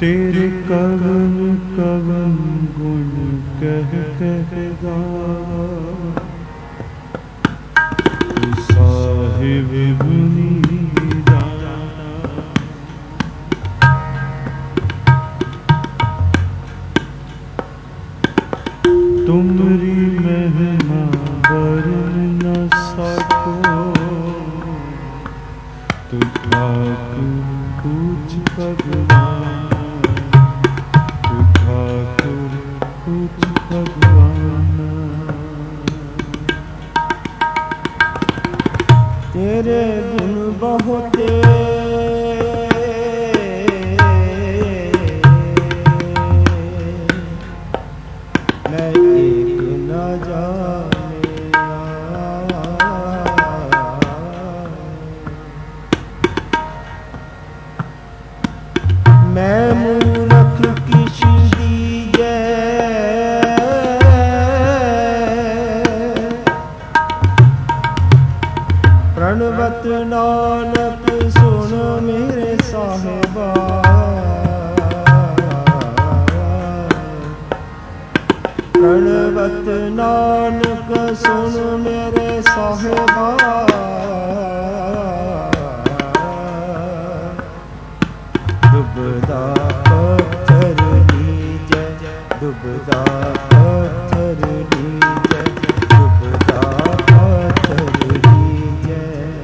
तेरे कवन कवन गुण कह कह गावा, साहिब मुनीरा। तुमरी महिमा वर्ण न सको, तू ठाकुर पूज भगवान, तू ठाकुर पूज भगवान। तेरे गुण बहुते मैं एक न जाने, मैं मूर्ख किस दीजे, प्रणवत नानक सुन मेरे साहिबा। प्रणवत नानक सुन मेरे साहिबा। दुबदा पत्थर नीचे, दुबदा पत्थर नीचे, दुबदा पत्थर नीचे।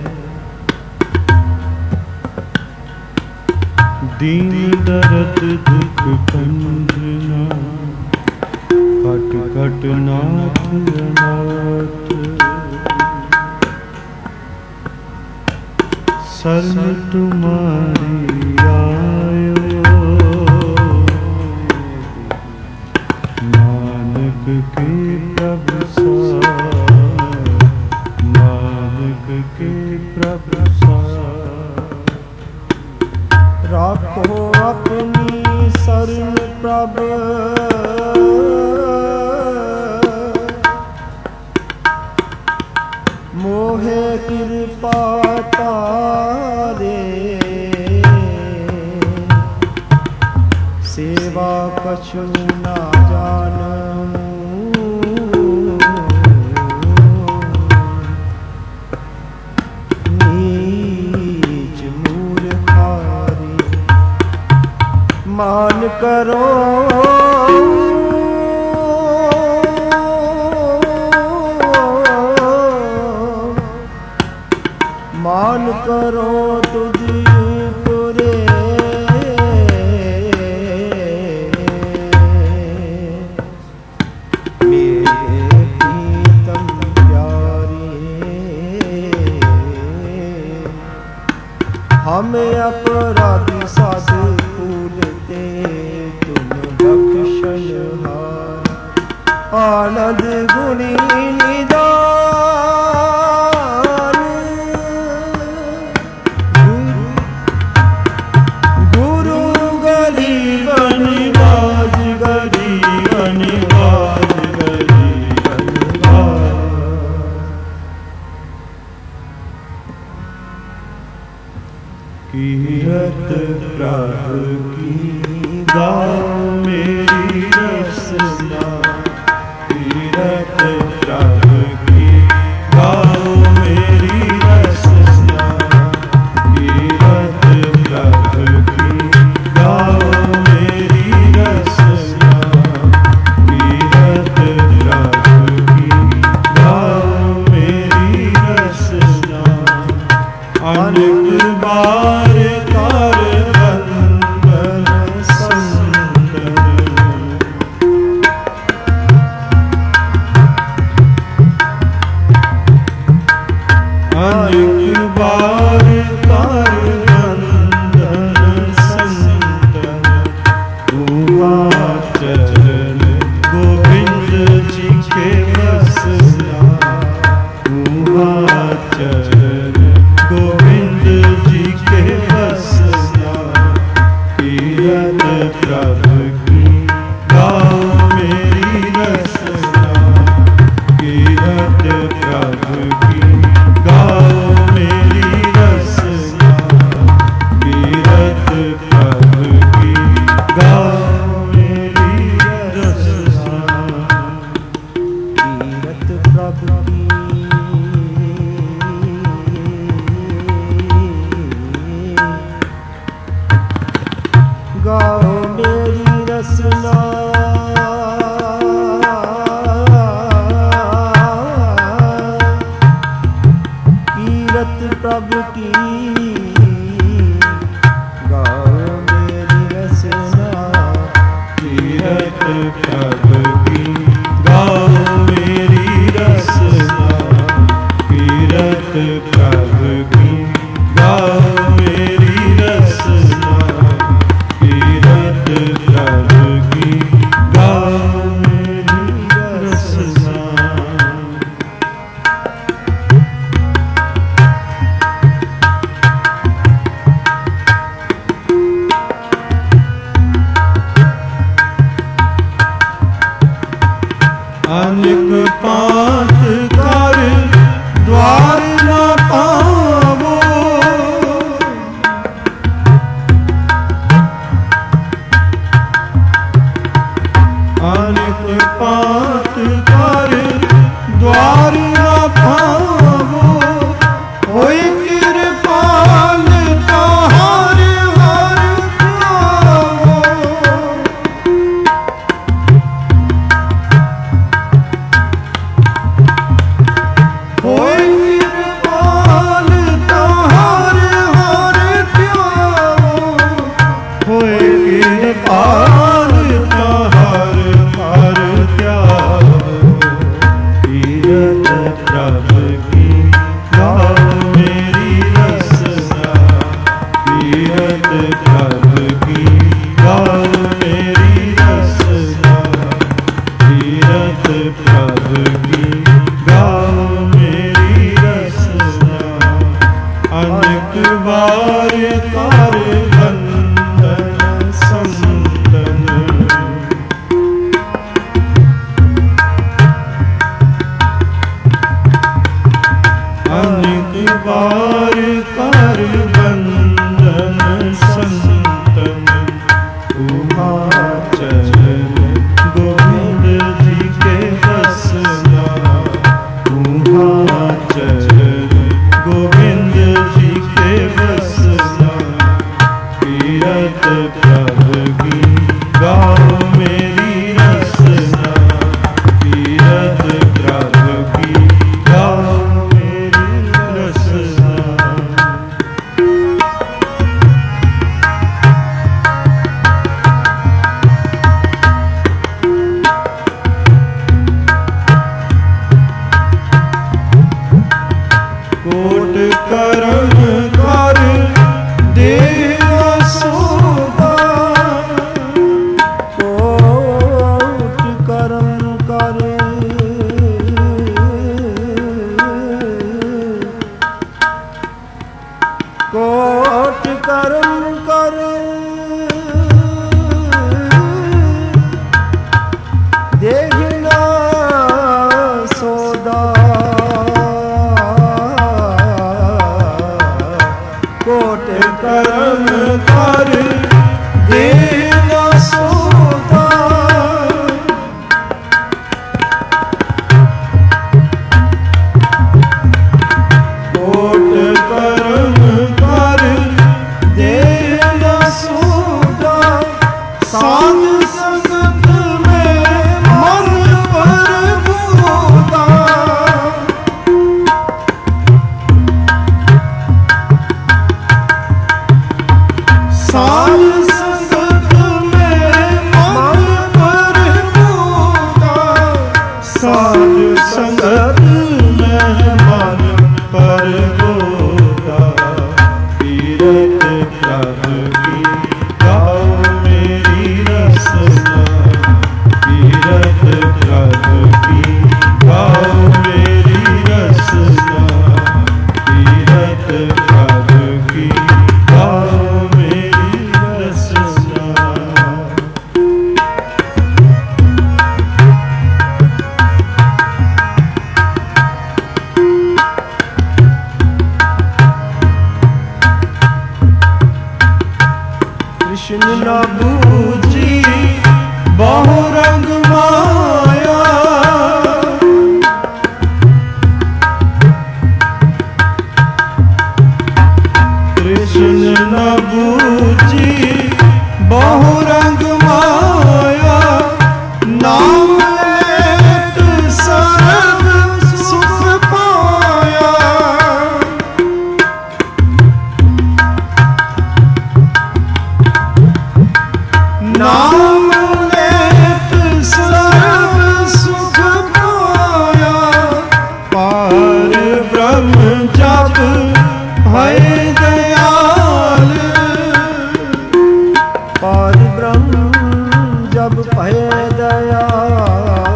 दीन दर्द दुख कंजना, घट घट नाथ अनाथ। शरण तुम्हारी आयो, नानक के प्रभु सार, नानक के प्रभु सार। राखो अपनी शरण प्रभु, मोहे कृपा तारे। सेवा कछु ना जानूं, नीच मूर्खारी मान करो। मान करो तुझी पुरे, मेरे प्रीतम प्यारे। हम अपराधी साधु भूलते, तुम बख्शनहार। आनंद गुणी निदान, कीरत प्रभु की गाओ मेरी रसना, कीरत प्रभु की गाओ मेरी रसना, कीरत प्रभु की गाओ मेरी रसना, कीरत प्रभु की गाओ मेरी रसना। अनेक बार प्रभु की गाओ मेरी तीरथ प्रभु की गाओ मेरी रसना। तीरथ प्रभु की गाओ मेरी रसना। तीरथ प्रभु की गाओ मेरी रसना। तीरथ प्रभु की गाओ मेरी रसना। अनेक पात कर द्वार न पावो। अनेक पात कर द्वार न पावो। होय कृपाल ताहार हर पावो। होय कृपाल ताहार हर प्यारो। होय कृपाल ताहार हर प्यारो। तीरथ प्रभु की गाओ मेरी रसना। तीरथ प्रभु की गाओ मेरी रसना। तीरथ प्रभु की गाओ मेरी रसना। अनेक बार कर बंधन संतन। अनेक बार कर बंधन संतन। उमाचल गोविंद जी के बसना। उमाचल गोविंद जी के बसना। तीरथ प्रभु की गाओ मेरी रसना। तीरथ प्रभु की गाओ मेरी रसना। कोट करम कर दे सोदा। कोट करम कर कोट करम कर देखना सोदा। कोट करम कर देना सोदा। कोट करम कर देना सोदा। साध संगत में मन प्रभुदा। साध संगत में मन प्रभुदा। साध संगत में मन प्रभुदा। तीरथ प्रभु की गाओ मेरी रसना। तीरथ प्रभु की गाओ मेरी रसना। तीरथ प्रभु की गाओ मेरी रसना। कृष्ण न बूझी बहु रंग माया। कृष्ण न बूझी बहु रंग माया। नाम लेत सर्व सुख पाया। ਭੈ ਦਇਆਲ। ਪਾਰ ਬ੍ਰਹਮ ਜਬ ਭੈ ਦਇਆਲ।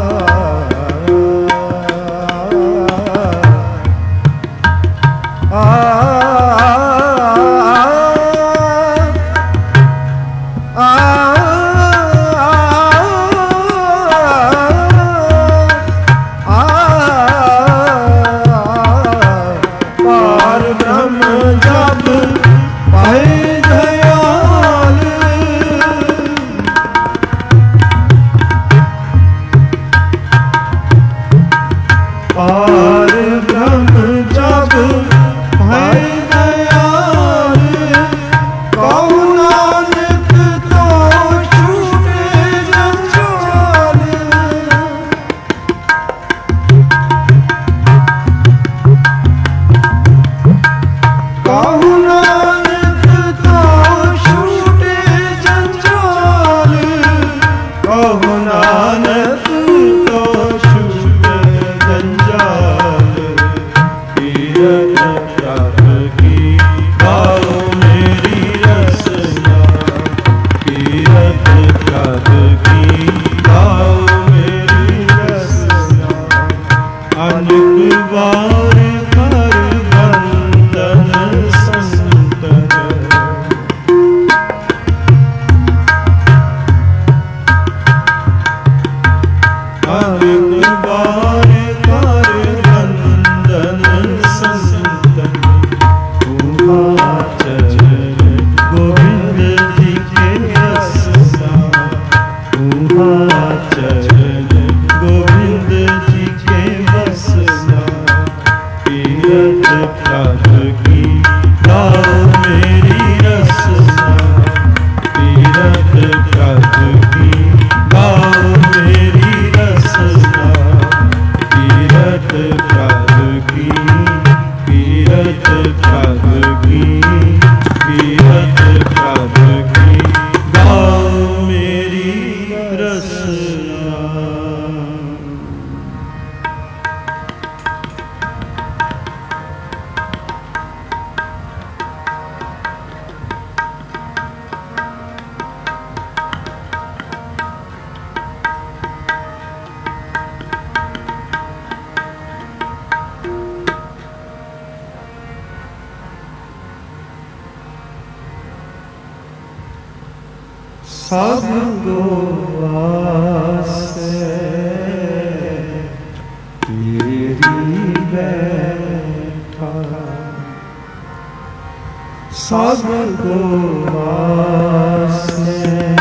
ਸਭ ਕੋ ਵਾਸਤੇ ਤੇਰੀ ਬੈਠਾ, ਸਭ ਕੋ ਵਾਸਤੇ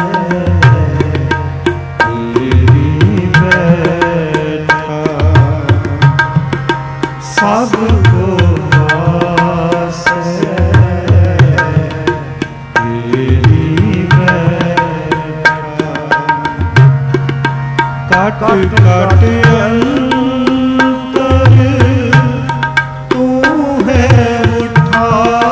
ਤੇਰੀ ਬੈਠਾ, ਸਭ ਕੋ ਵਾਸਤੇ ਤੇਰੀ ਕਾਟ ਕਾਟ ਅੰਤਰ ਤੂੰ ਹੈ ਉਠਾ,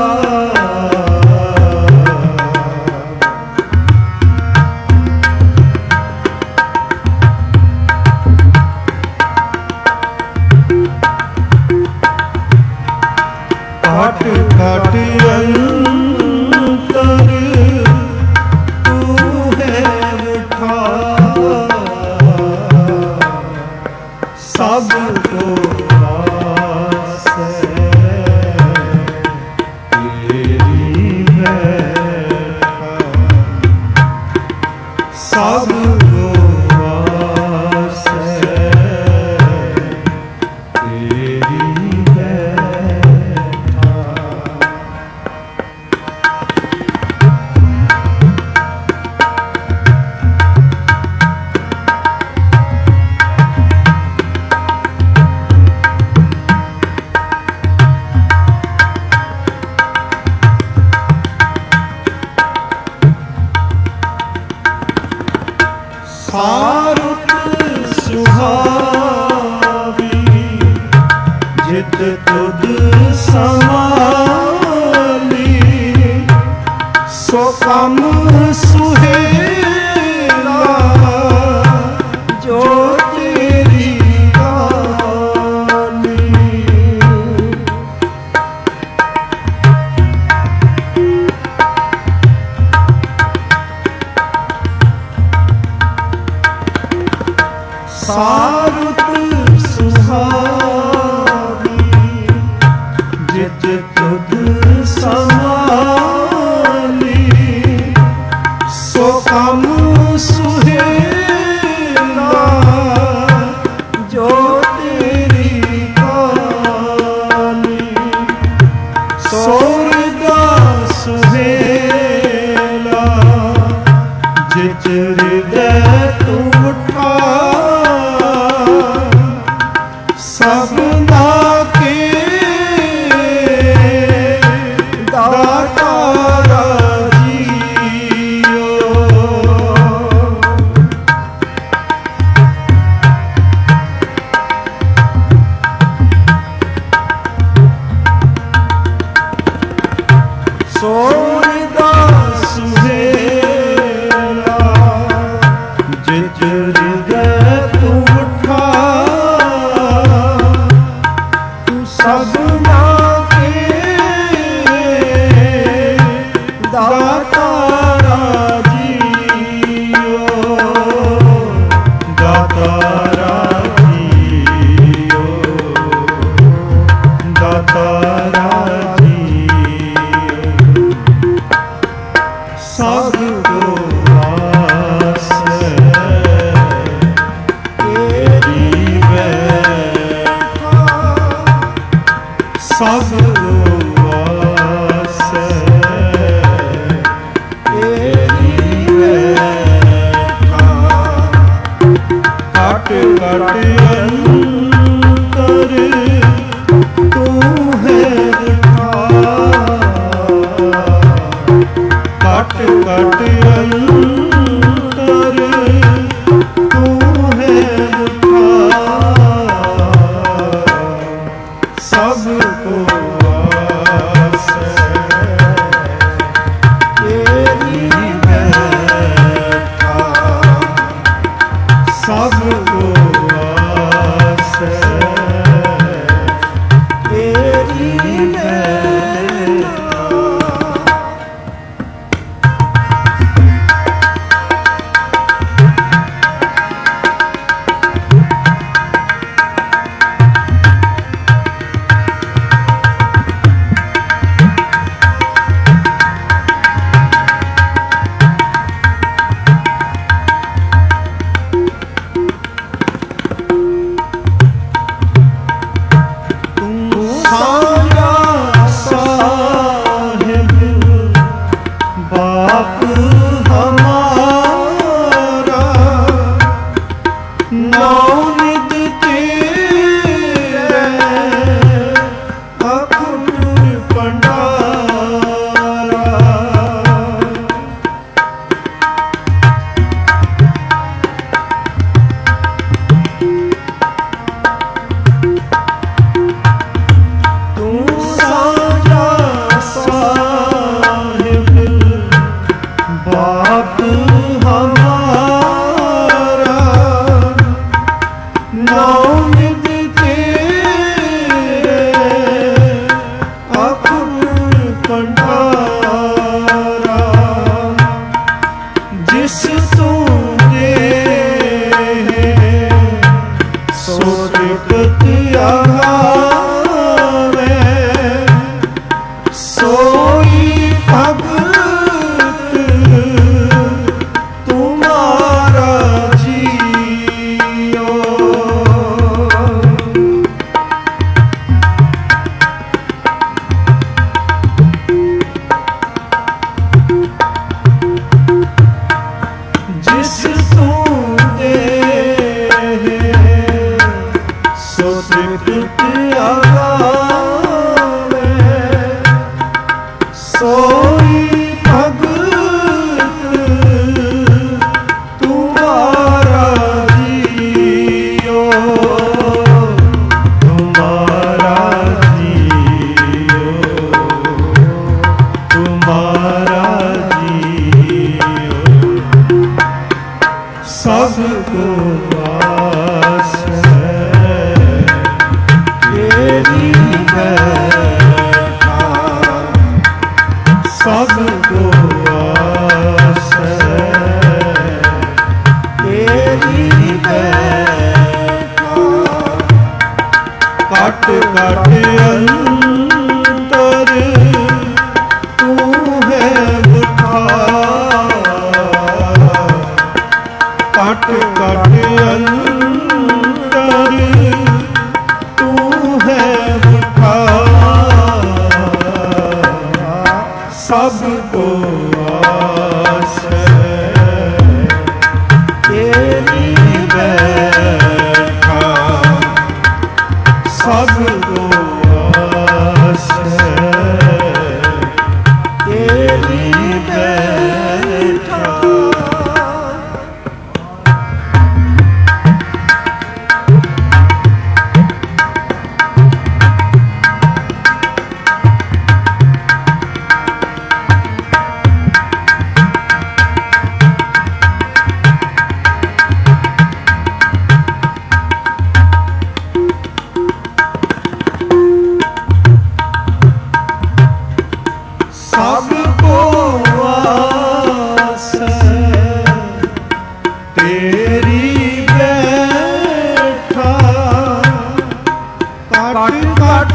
ਕਾਟ ਕਾਟ ਅੰਤਰ ਤੂੰ ਹੈ ਉਠਾ, ਸਭ ਕੋ ਵਾਸਤੇ ਤੇਰੀ ਬੈਠਾ, ਸਭ ਕੋ ਵਾਸਤੇ ਤੇਰੀ ਬੈਠਾ, समाली सो कम सुहेला जो तेरी काली सोरदा सुहेला जिच हृदय तू उठा सबना के दातारा जियो सोरदा सुहेला जिच हृदय तू उठा सबना के दातारा जियो दातारा जियो दातारा सब को आस तेरी बैठा सब को आस तेरी बैठा कट कट अंतर तू है दिखा कट कट अंतर तू है दिखा सबको आस तेरी बैठा सबको आस तेरी बैठा सबको आस तेरी बैठा सबको आस तेरी बैठा सबको आस तेरी बैठा काट काट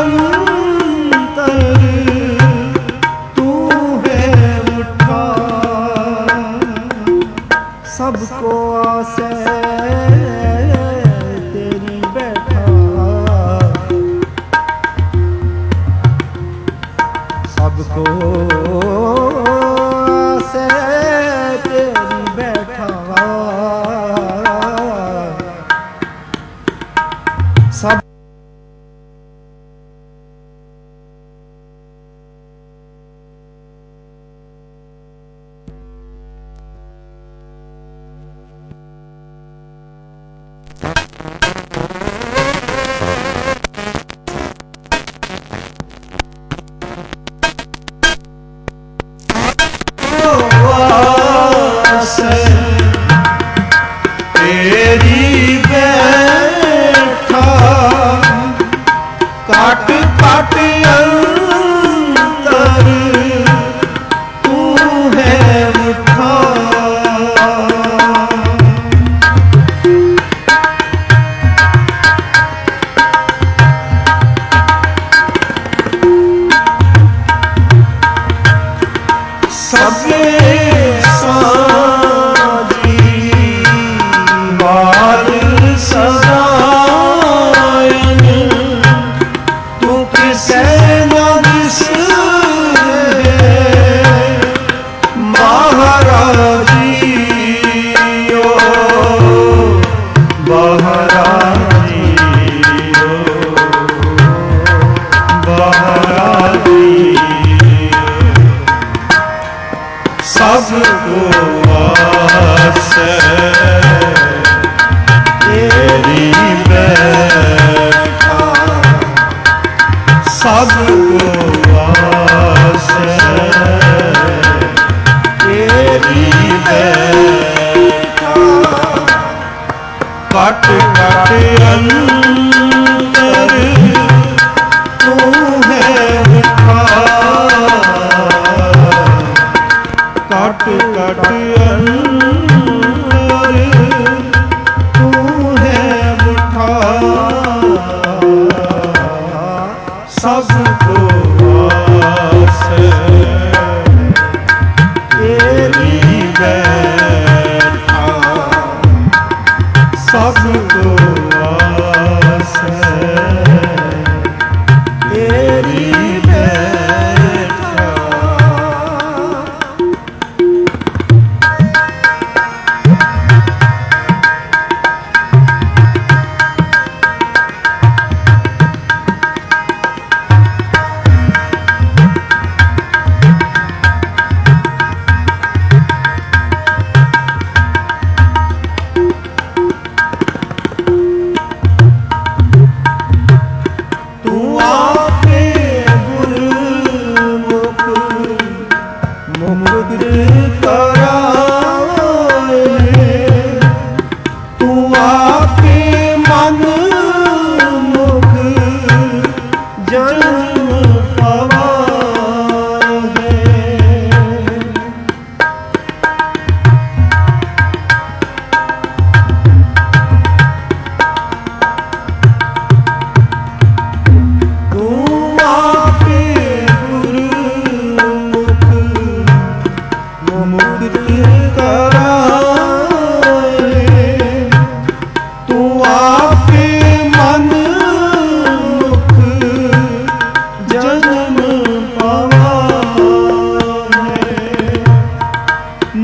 अंतर तू है उठा सबको आस तेरी बैठा सबको से तेरी बैठा सब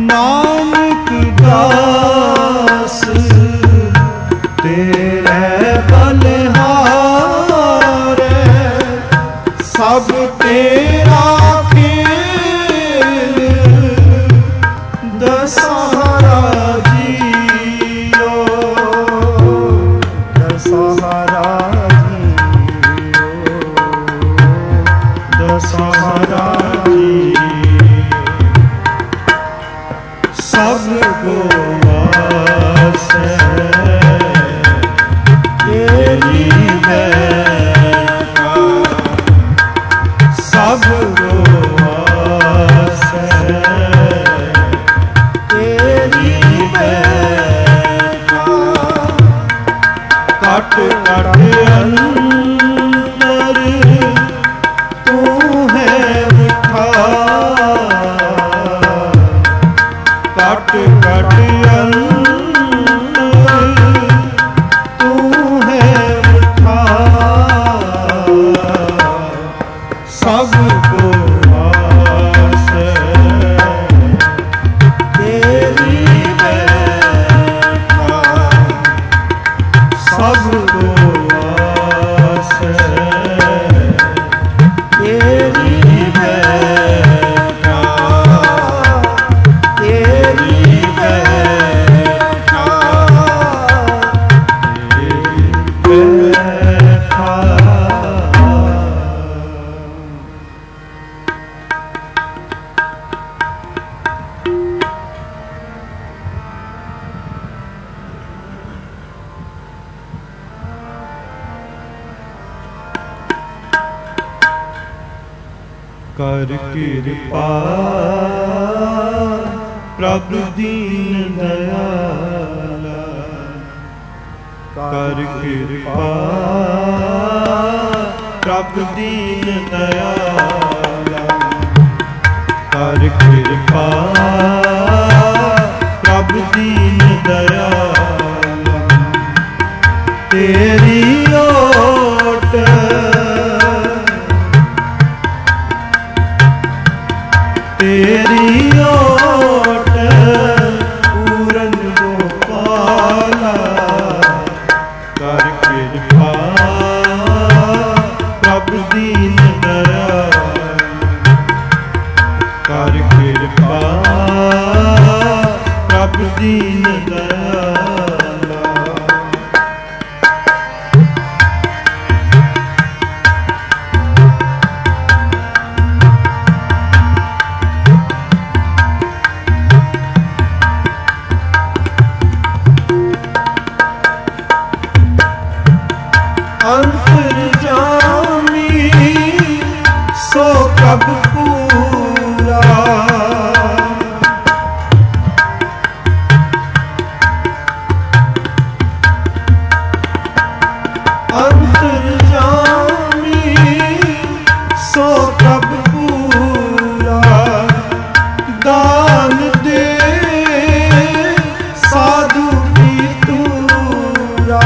ਨਾਨਕ ਦਾਸ ਤੇਰੇ ਬਲਿਹਾਰੇ, ਸਭ ਤੇਰਾ ਖੇਲ ਦਸਹਰਾ ਜੀਓ, ਦਸਹਰਾ ਜੀਓ, ਦਸਹਰਾ ਜੀਓ। ਸਭ ਕੋ ਵਾਸੈ ਤੇਰੀ ਬੈਠਾ, ਸਭ ਕੋ ਵਾਸੈ ਤੇਰੀ ਬੈਠਾ। ਕਟ ਕਟ ਅੰਦਰ ਤੂੰ ਹੈ ਮਿੱਠਾ, ਕਟ ਕਟ ਅੰਦਰ ਤੂੰ ਹੈ ਮਿੱਠਾ। ਸਭ ਕੋ ਵਾਸੈ ਤੇਰੀ ਬੈਠਾ, ਸਭ ਕੋ ਵਾਸੈ ਤੇਰੀ ਬੈਠਾ, ਤੇਰੀ ਬੈਠਾ, ਤੇਰੀ ਬੈਠਾ। ਕਰ ਕਿਰਪਾ ਪ੍ਰਭ ਦੀਨ ਦਇਆਲਾ, ਕਰ ਕਿਰਪਾ ਪ੍ਰਭ ਦੀਨ ਦਇਆਲਾ, ਕਰ ਕਿਰਪਾ ਪ੍ਰਭ ਦੀਨ ਦਇਆਲਾ। ਤੇਰੀ ਓਟ ਤੇਰੀ ਓਟ ਪੂਰਨ ਗੋਪਾਲਾ, ਕਰ ਕਿਰਪਾ ਪ੍ਰਭ ਦੀਨ ਦਇਆਲਾ, ਕਰ ਕਿਰਪਾ ਪ੍ਰਭ ਦੀਨ ਦਇਆਲਾ। ਅੰਤਰਜਾਮੀ ਸੋ ਪ੍ਰਭ ਪੂਰਾ, ਅੰਤਰਜਾਮੀ ਸੋ ਪ੍ਰਭ ਪੂਰਾ। ਦਾਨ ਦੇ ਸਾਧੂ ਕੀ ਤੂਰਾ,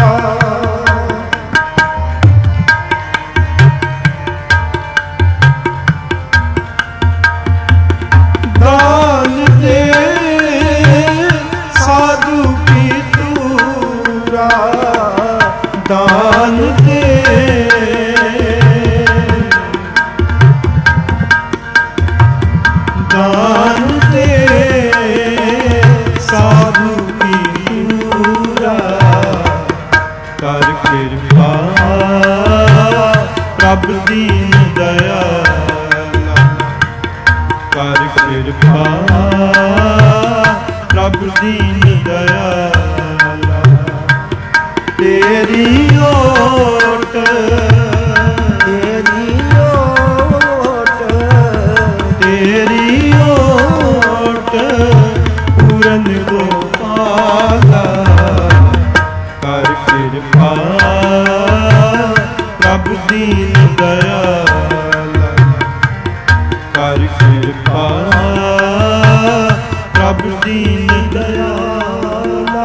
ਦਾਨ ਦੇ ਸਾਧੂ ਕੀ ਤੂਰਾ, ਦਾਨ ਦੇ ਦਾਨ ਦੇ ਸਾਧੂ ਕੀ ਤੂਰਾ। ਕਰ ਕਿਰਪਾ ਪ੍ਰਭ ਦੀਨ ਦਇਆਲਾ, ਕਰ ਕਿਰਪਾ ਪ੍ਰਭ ਦੀਨ ਦਇਆਲਾ। ਤੇਰੀ ਓਟ ਤੇਰੀ ਓਟ, ਤੇਰੀ ਓਟ ਪੂਰਨ ਗੋਪਾਲਾ, ਕਰ ਕਿਰਪਾ ਪ੍ਰਭ ਦੀਨ ਦਇਆਲਾ, ਕਰ ਕਿਰਪਾ ਪ੍ਰਭ ਦੀਨ ਦਇਆਲਾ।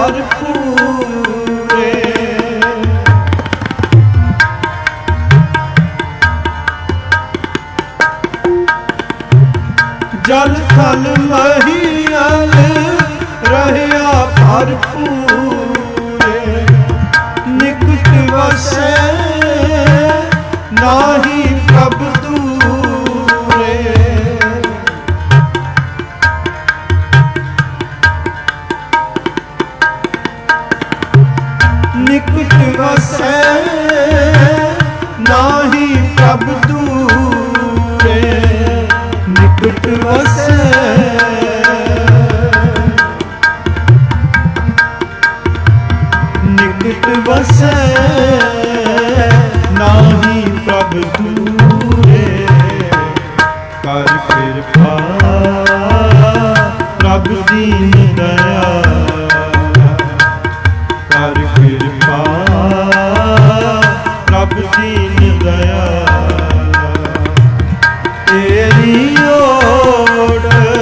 ਭਰਪੂਰੇ। ਜਲ ਥਲ ਮਹੀਅਲ ਰਹਿਆ ਭਰਪੂਰੇ। ਨਿਕਟ ਵਸੈ ਨਾਹੀ ਪ੍ਰਭ ਦੂਰੇ। ਨਿਕਟ ਵਸੈ ਨਾਹੀ ਪ੍ਰਭ ਦੂਰੇ। ਨਿਕਟ ਵਸੈ ਨਿਕਟ ਵਸੈ ਨਾਹੀ ਪ੍ਰਭ ਦੂਰੇ। ਕਰ ਕਿਰਪਾ ਪ੍ਰਭ ਦੀਨ ਦਇਆਲਾ। ਕਰ ਕਿਰਪਾ ਪ੍ਰਭ ਦੀਨ ਦਇਆਲਾ। ਤੇਰੀ ਓਟ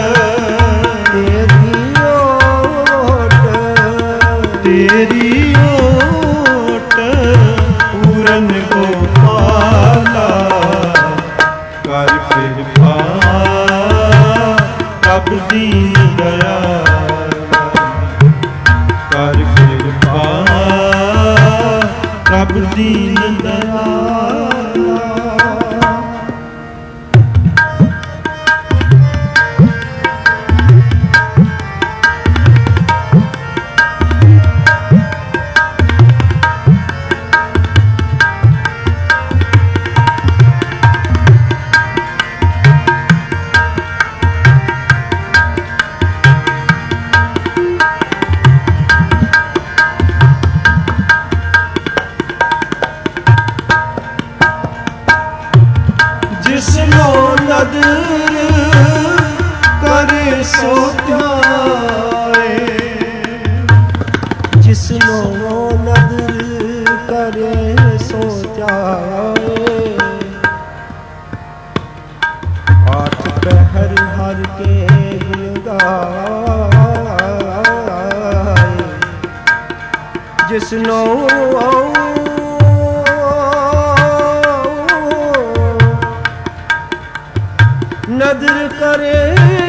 ਤੇਰੀ ਓਟ ਤੇਰੀ ਓਟ ਪੂਰਨ ਗੋਪਾਲਾ। ਕਰ ਕਿਰਪਾ ਪ੍ਰਭ ਦੀਨ ਦਇਆਲਾ। ਕਰ ਕਿਰਪਾ ਪ੍ਰਭ ਦੀਨ ਦਇਆਲਾ। ਜਿਸਨੋ ਨਦਰ ਕਰੇ ਸੋ ਧਿਆਏ। ਜਿਸਨੋ ਨਦਰ ਕਰੇ ਸੋ ਧਿਆਏ। ਆਠ ਪਹਿਰ ਹਰ ਕੇ ਗੁਣ ਗਾਏ। ਜਿਸਨੋ ਨਦਰ ਕਰੇ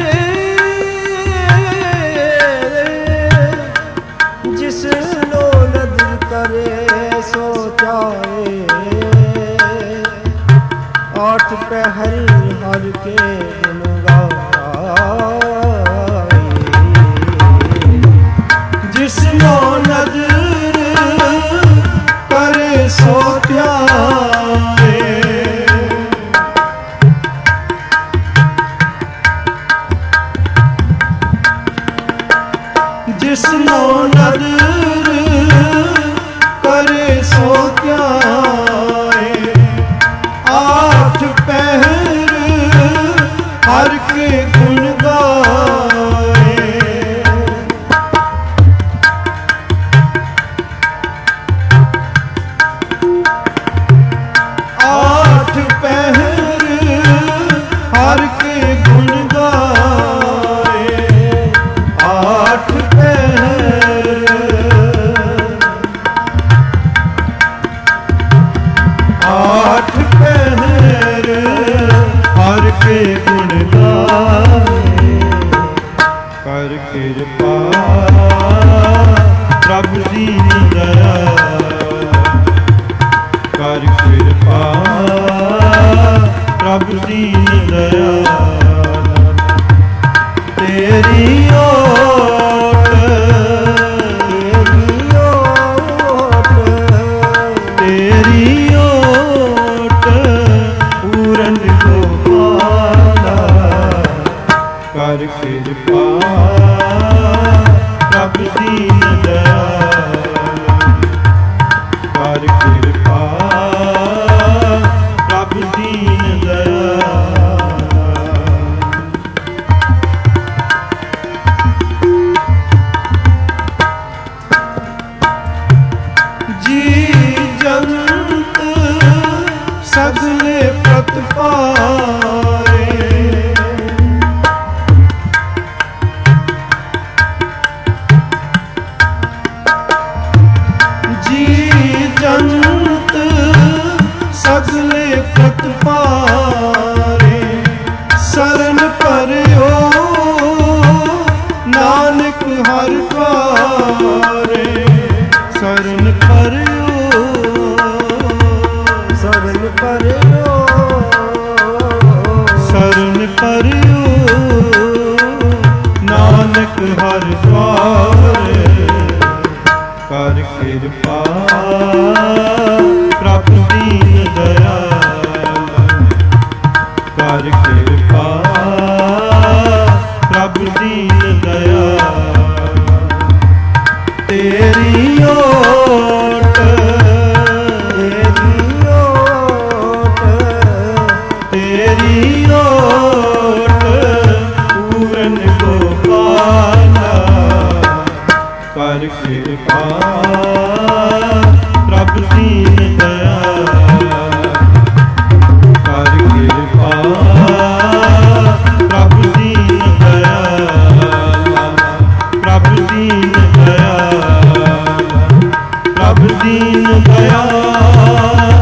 ਜਿਸਨੋ ਨਦਰ ਕਰੇ ਸੋ ਧਿਆਏ। ਆਠ ਪਹਿਰ ਹਰ ਕੇ ਗੁਣ ਗਾਏ। ਜਿਸਨੋ ਨਦਰ ਕਰੇ ਸੋ ਧਿਆਏ। ਜਿਸਨੋ ਨਦਰ ਕਰੇ ਸੋ ਧਿਆਏ। ਆਠ ਪਹਿਰ ਹਰ ਕੇ ਗੁਣ ਗਾਏ। ਆਠ ਪਹਿਰ ਹਰ ਕੇ ਗੁਣ ਗਾਏ। ਆਠ ਆਠ ਪਹਿਰ ਹਰ ਕੇ ਗੁਣ ਗਾਏ। ਕਰ ਕਿਰਪਾ ਪ੍ਰਭ ਦੀਨ ਦਇਆਲਾ। ਕਰ ਕਿਰਪਾ ਪ੍ਰਭ ਦੀਨ ਦਇਆਲਾ। ਤੇਰੀ ਓਟ ਤੇਰੀ ਓਟ ਤੇਰੀ ਓਟ ਪੂਰਨ ਗੋਪਾਲਾ। ਕਰ ਕਿਰਪਾ ਪ੍ਰਭ ਦੀਨ ਦਇਆਲਾ। ਕਰ ਕਿਰਪਾ ਪ੍ਰਭ ਦੀਨ ਦਇਆਲਾ। ਪਾਰੇ ਸਰਨ ਭਰਿਓ ਨਾਨਕ ਹਰ ਪਾਰੇ ਸਰਨ ਭਰਿਓ ਸਰਨ ਭਰਿਓ ਸਰਨ ਭਰਿਓ ਨਾਨਕ ਹਰ ਦੁਆਰੇ ਕਰ ਕਿਰਪਾ ਪ੍ਰਭ ਦੀਨ ਦਇਆਲ ਕਰ ਕਿਰਪਾ ਪ੍ਰਭ ਦੀਨ ਦਇਆਲ ਤੇਰੀ ਓਟ ਤੇਰੀ ਓਟ ਪੂਰਨ ਗੋਪਾਲਾ ਕਰ ਕਿਰਪਾ ਪ੍ਰਭ ਦੀਨ ਦਇਆਲ ਕਰ ਕਿਰਪਾ ਪ੍ਰਭ ਦੀਨ ਦਇਆਲ ਪ੍ਰਭ ਦੀਨ ਦਇਆਲ ਪ੍ਰਭ ਦੀਨ ਦਇਆਲ